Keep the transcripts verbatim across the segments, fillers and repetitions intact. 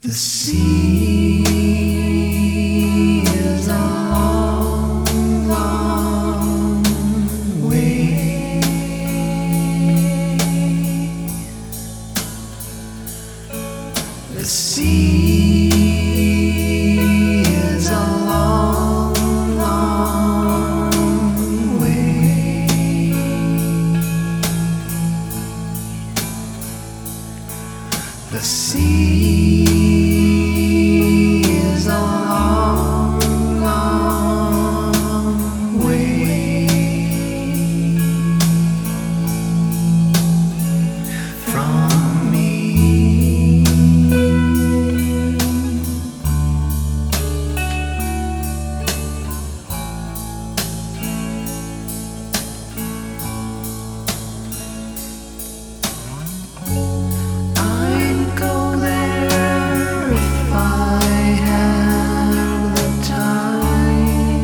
The sea is a long, long way. The sea is a long, long way. The sea is a long, long way from me. I'd go there if I had the time,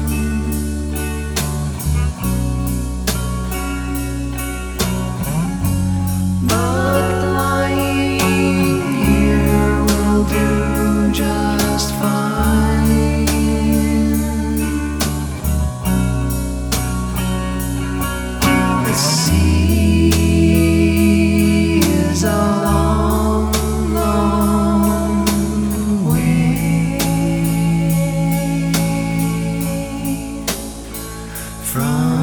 but lying here will do just fine. The sea is a long, long way from